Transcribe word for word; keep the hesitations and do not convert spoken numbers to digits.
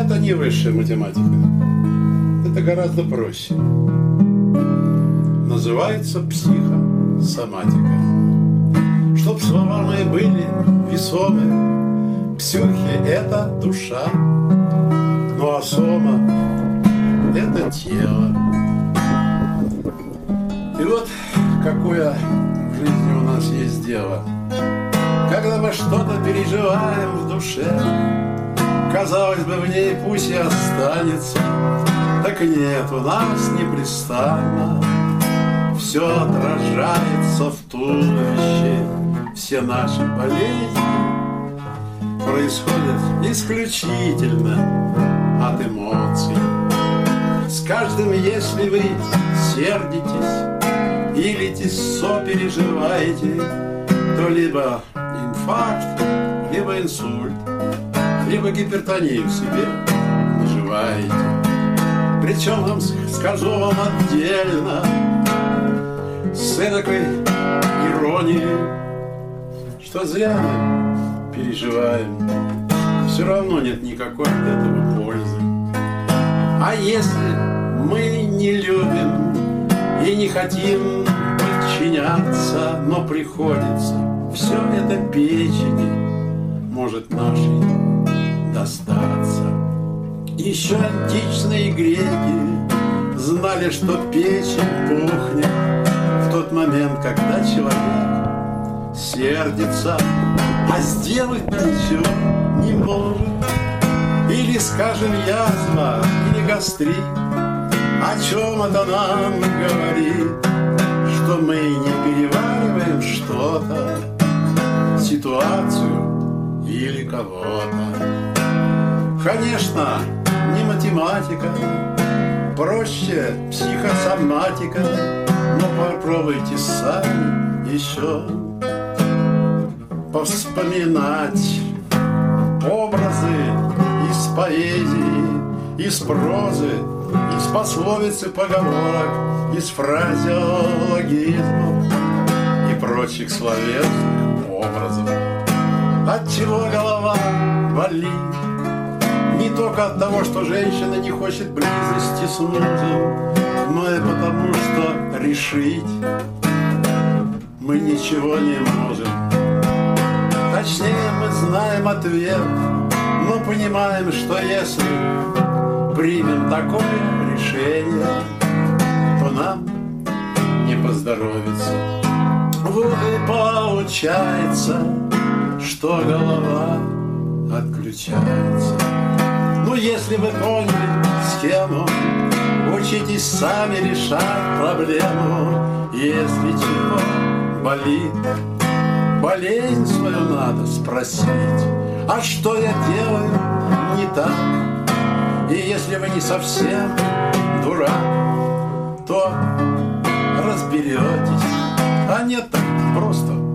Это не высшая математика. Это гораздо проще. Называется психосоматика. Чтоб слова мои были весомы, психи — это душа, ну а сома — это тело. И вот какое в жизни у нас есть дело. Когда мы что-то переживаем в душе, казалось бы, в ней пусть и останется, так нет, у нас непрестанно все отражается в туловище. Все наши болезни происходят исключительно от эмоций. С каждым, если вы сердитесь или сопереживаете, то либо инфаркт, либо инсульт, либо гипертонию в себе наживаете. Причем вам скажу вам отдельно, с эдакой иронией, что зря мы переживаем, все равно нет никакой от этого пользы. А если мы не любим и не хотим подчиняться, но приходится, все это печени может нашей достаться. Еще античные греки знали, что печень пухнет в тот момент, когда человек сердится, а сделать ничего не может. Или, скажем, язва или гастрит. О чем это нам говорит? Что мы не перевариваем что-то, ситуацию или кого-то. Конечно, не математика, проще психосоматика, но попробуйте сами еще повспоминать образы из поэзии, из прозы, из пословиц и поговорок, из фразеологизмов и прочих словесных образов. Отчего голова болит? Не только от того, что женщина не хочет близости с мужем, но и потому, что решить мы ничего не можем. Точнее, мы знаем ответ, но понимаем, что если примем такое решение, то нам не поздоровится. Вот и получается, что голова отключается. Ну, если вы поняли схему, учитесь сами решать проблему. Если чего болит, болезнь свою надо спросить. А что я делаю не так? И если вы не совсем дурак, то разберетесь. А нет, так просто